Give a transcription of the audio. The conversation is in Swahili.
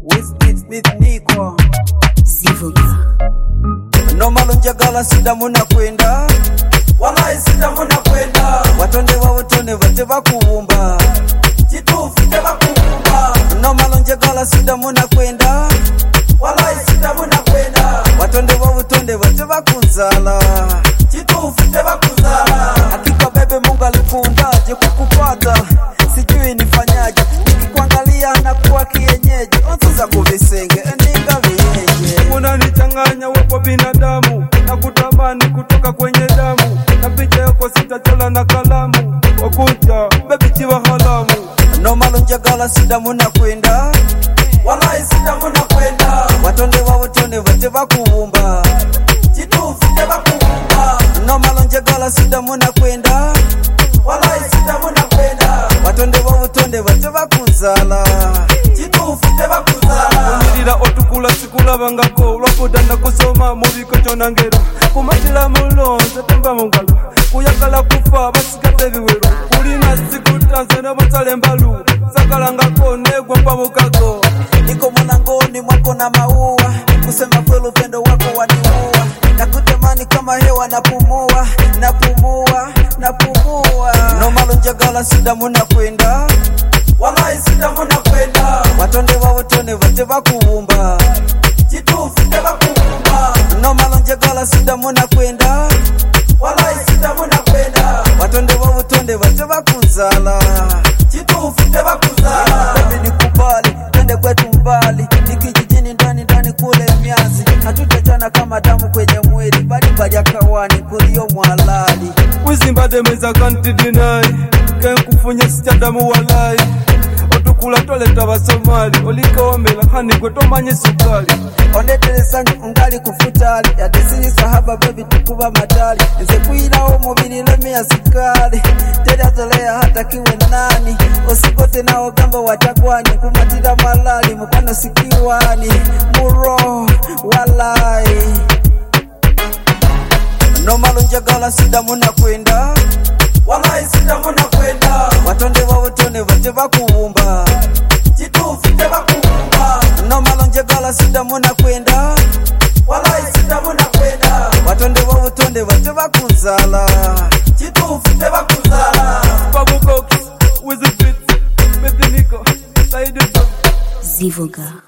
with Nico Zivoga. Nomalo njagala sida muna kwenda, wallahi sida muna kwenda. Watonde wawutone vate bakubumba, chitufu te bakubumba. Nomalo njagala sida muna kwenda, wallahi sida muna kwenda. Watonde wawutonde vate bakunzala, chitufu te bakunzala. Hakika bebe Mungu alikundaje kukupata, sijui nifanyaje. Nikikuangalia na kuwa kienyeji, onza kuvisenge endinga vienye. Unanichanganya wepo binadamu, na kutamani kutoka kwenye damu, na picha yako sitachola na kalamu, wakuja baby chiwa halamu. Nomalo njagala sida muna kwenda, wallahi sida muna kwenda. Watonde wawutone vate bakubumba, chitufu te bakubumba. Nomalo njagala sida muna kwenda, wallahi sida muna kwenda. Watonde wawutonde vate bakunzala, chitufu te bakunzala. Unirira otukula sikula bangako, lwakudana kusoma mubiko chonangero, kumatila mulonze temba mungalo, kuyagala kufa basigate biwero, kulina sikutanze nebosale mbalu, sakalangako negwa mpa mukago. niko mwanangoni mwako na maua, kusema kweli upendo wako waniua, nakutamani kama hewa napumua, napumua, napumua. Nomalo njagala sida muna kwenda, wallahi sida muna kwenda. Watonde wawutone vate bakubumba, chitufu te bakubumba. Nomalo njagala sida muna kwenda, wallahi sida muna kwenda. Watonde wawutonde vate bakunzala, chitufu te bakunzala. baby nikubali, twende kwetu mbali, nikijijini ndani kule miazi, hatutachana kama damu kwenye mwili, bali akawani kulio mwalali. Wizimbade meza kanti dinai, kenkufunya sichadamu walai, otukula toleta basomali, olikawamela hani kwe tomanye sukali. Ondeteresanyi ungali kufutali, yadesini sahaba baby tukuba matali, nze kuila omubili lemea sikali, tedazolea hata kiwe nani, osikote na ogamba watakwani, kumatira malali mukwana sikiwani, muro walai. Nomalo njagala sida muna kwenda, wallahi sida muna kwenda. Watonde wawutone vate bakubumba, chitufu te bakubumba. Nomalo njagala sida muna kwenda, wallahi sida muna kwenda. Watonde wawutonde vate bakunzala, chitufu te bakunzala. Babu Box, with the beat, baby Nico, Saidi Zivoga.